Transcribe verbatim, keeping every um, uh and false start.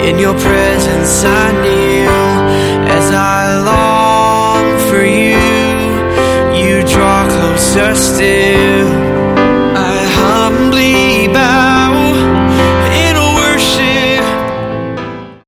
In your presence I kneel as I long for you. You draw closer still.